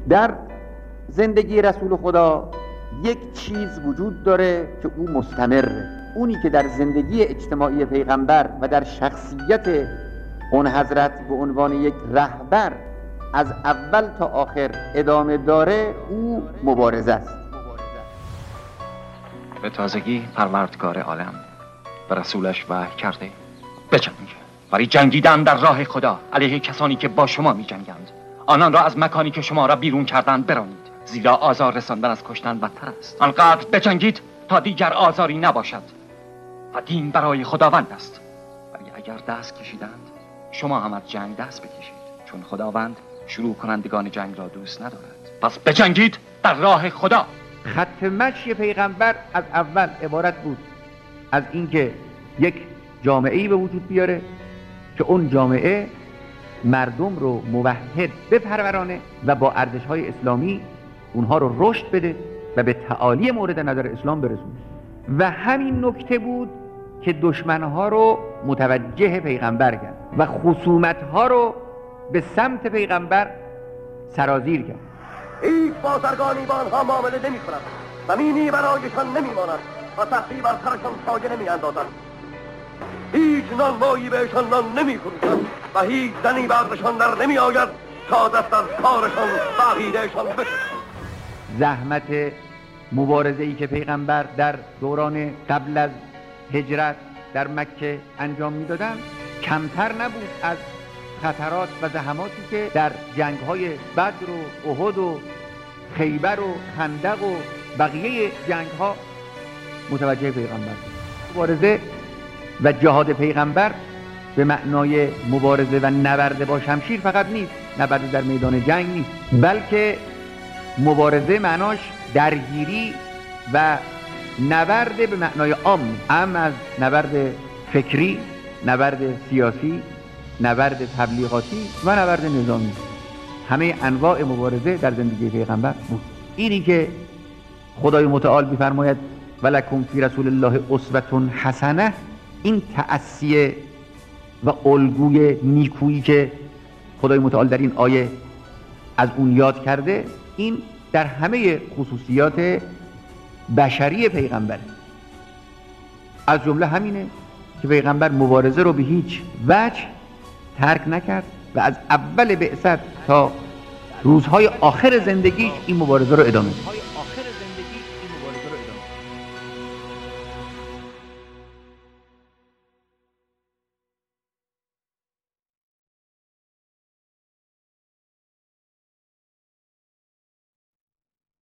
در زندگی رسول خدا یک چیز وجود داره که او مستمره، اونی که در زندگی اجتماعی پیغمبر و در شخصیت اون حضرت به عنوان یک رهبر از اول تا آخر ادامه داره، او مبارزه است. به تازگی پروردگار عالم و رسولش وحی کرده بجنگ، برای جنگیدن در راه خدا علیه کسانی که با شما می جنگند. آنان را از مکانی که شما را بیرون کردند برانید، زیرا آزار رساندن از کشتن بدتر است. آنقدر بجنگید تا دیگر آزاری نباشد و دین برای خداوند است. ولی اگر دست کشیدند شما هم از جنگ دست بکشید، چون خداوند شروع کنندگان جنگ را دوست ندارد. پس بجنگید در راه خدا. خط مشی پیغمبر از اول عبارت بود از اینکه یک جامعه‌ای به وجود بیاره که اون جامعه مردم رو موحد بپرورانه و با ارزش‌های اسلامی اونها رو رشد بده و به تعالی مورد نظر اسلام برسونه. و همین نکته بود که دشمنها رو متوجه پیغمبر کرد و خصومتها رو به سمت پیغمبر سرازیر کرد. هیچ بازرگانی با آنها معامله نمی کند، زمینی برایشان نمی ماند و تختی بر سرشان سایه نمی اندازد. هیچ نانوایی بهشان نان نمی فروشد و هیچ زنی بردشان در نمی آید تا دست از کارشان و عقیدهشان بکشد. زحمت مبارزه‌ای که پیغمبر در دوران قبل از هجرت در مکه انجام می‌دادند کمتر نبود از خطرات و زحماتی که در جنگ‌های بدر و احد و خیبر و خندق و بقیه جنگ‌ها متوجه پیغمبر بود. مبارزه و جهاد پیغمبر به معنای مبارزه و نبرد با شمشیر فقط نیست، نبرد در میدان جنگ نیست، بلکه مبارزه معناش درگیری و نبرد به معنای عام، از نبرد فکری، نبرد سیاسی، نبرد تبلیغاتی و نبرد نظامی. همه انواع مبارزه در زندگی پیغمبر بود. اینی که خدای متعال می‌فرماید ولکم فی رسول الله اسوة حسنه، این تأسیه و الگوی نیکویی که خدای متعال در این آیه از اون یاد کرده، این در همه خصوصیات بشری پیغمبره. از جمله همینه که پیغمبر مبارزه رو به هیچ وجه ترک نکرد و از اول بعثت تا روزهای آخر زندگیش این مبارزه رو ادامه داد.